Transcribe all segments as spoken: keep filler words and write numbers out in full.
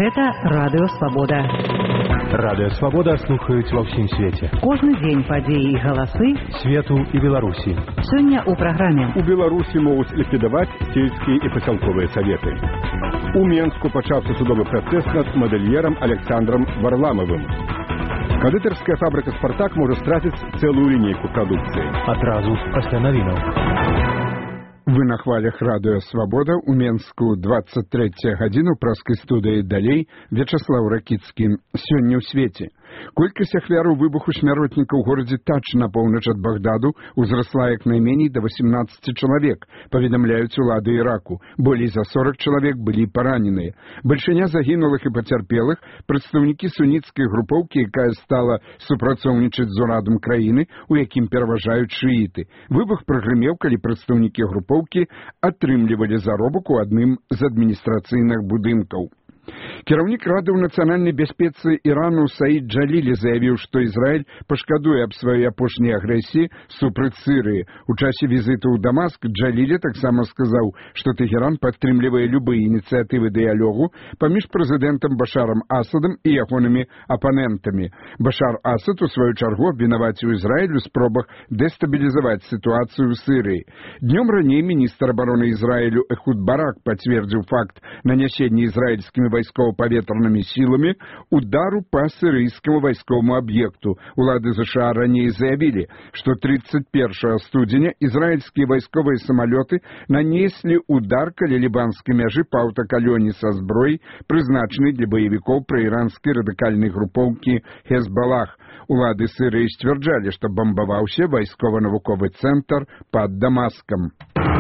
Гэта Радыё Свабода. Радыё Свабода слухаюць ва ўсім свеце. Кожны дзень падзеі і галасы свету і Беларусі. Сёння ў праграме. У Беларусі могуць ліквідаваць сельскія і пасялковыя саветы. У Менску пачаўся судовы працэс над мадэльерам Александром Варламовым. Кандытарская фабрыка «Спартак» можа страціць цэлую лінейку прадукцыі. Адразу пасля навінаў. Вы на хвалях Радыё Свабода. У Менску двадцать третья гадзіна ў праскай студыі далей Вячаслаў Ракіцкі. Сёння ў свеце. Колькасць ахвяраў выбуху смяротніка ў горадзе Тач на поўнач ад Багдаду узрасла як найменей да восемнадцати чалавек, паведамляюць улады Іраку. Болей за сорок чалавек былі параненыя. Бальшыня загінулых і пацярпелых прадстаўнікі суніцкай групоўкі, якая стала супрацоўнічаць з урадам краіны, у якім пераважаюць шыіты. Выбух прагрымеў, калі прадстаўнікі групоўкі атрымлівалі заробак у адным з адміністрацыйных будынкаў. Кіраўнік Рады ў нацыянальнай бяспецы Ірану Саід Джалілі заявіў, што Ізраіль пашкадуе аб сваёй апошняй агрэсіі супраць Сірыі. У часе візіту ў Дамаск Джалілі таксама сказаў, што Тэхеран падтрымлівае любыя ініцыятывы дыялогу паміж прэзідэнтам Башарам Асадам і ягонымі апанентамі. Башар Асад у сваю чаргу абвінаваціў Ізраіль у спробах дэстабілізаваць сітуацыю ў Сірыі. Днём раней міністр абароны Ізраілю Эхуд Барак пацвердзіў факт нанясення ізраільскімі вайскова-паветранымі сіламі удару па сірыйскаму вайсковаму аб'екту. Улады ЗША раней заявілі, што тридцать первого студзеня ізраільскія вайсковыя самалёты нанеслі удар каля лібанскай мяжы па аўтакалёне са зброяй, прызначанай для баевікоў праіранскай радыкальнай групоўкі Хезбалах. Улады Сірыі сцвярджалі, што бамбаваўся вайскова-навуковы цэнтр пад Дамаскам.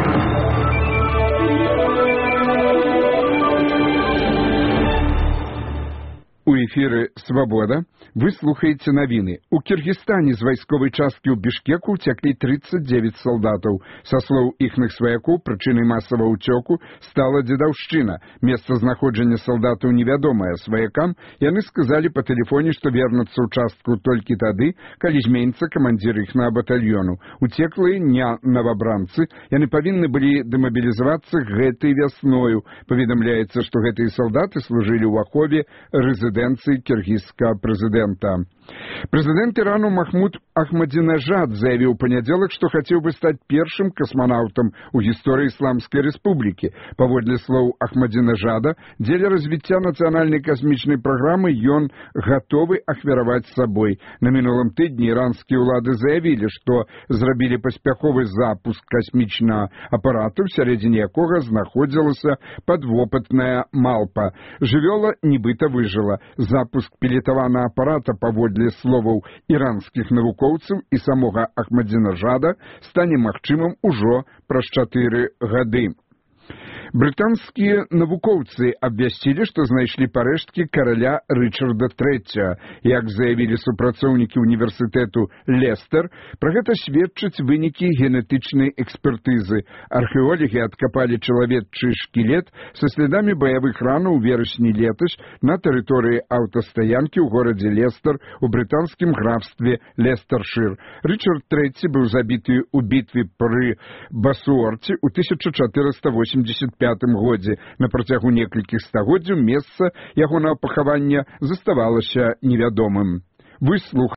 У эфіры «Свабода» вы слухаеце навіны. У Кіргізстане з вайсковай часткі ў Бішкеку ўцяклі тридцать девять салдатаў. Са слоў іхных сваякоў, прычынай масавага ўцёку стала дзедаўшчына. Месца знаходжання салдатаў невядомае. Сваякам яны сказалі па тэлефоне, што вернуцца ў частку толькі тады, калі зменіцца камандзір іхнага батальёну. Уцеклыя не новабранцы, яны павінны былі дэмабілізавацца гэтай вясною. Паведамляецца, што гэтыя салдаты служылі ў ахове рэзідэнцыі кіргізскага прэзідэнта. Прэзідэнт Ірану Махмуд Ахмадзінажад заявіў у панядзелак, што хацеў бы стаць першым касманаўтам у гісторыі Ісламскай Рэспублікі. Паводле слоў Ахмадзінажада, дзеля развіцця нацыянальнай касмічнай праграмы ён гатовы ахвяраваць сабой. На мінулым тыдні іранскія ўлады заявілі, што зрабілі паспяховы запуск касмічнага апарата, у сярэдзіне якога знаходзілася падвопытная малпа. Жывёла нібыта выжыла. Запуск пілетаванага апарата, паводле для словаў іранскіх навукоўцаў і самога Ахмадзінажада, стане магчымым ужо праз чатыры гады. Брытанскія навукоўцы абвясцілі, што знайшлі парэшткі караля Рычарда трэцяга. Як заявілі супрацоўнікі універсітэту Лестер, пра гэта сведчаць вынікі генетычнай экспертызы. Археолагі адкапалі чалавечы шкілет са слядамі баявых ранаў у верасні летась на тэрыторыі аўтастаянкі ў горадзе Лестер у брытанскім графстве Лестаршыр. Рычард трэці быў забіты ў бітве пры Басуорце ў тысяча чатырыста восемьдесят пятым годзе. На працягу некалькіх стагоддзяў месца ягонага пахавання заставалася невядомым. Вы слухаеце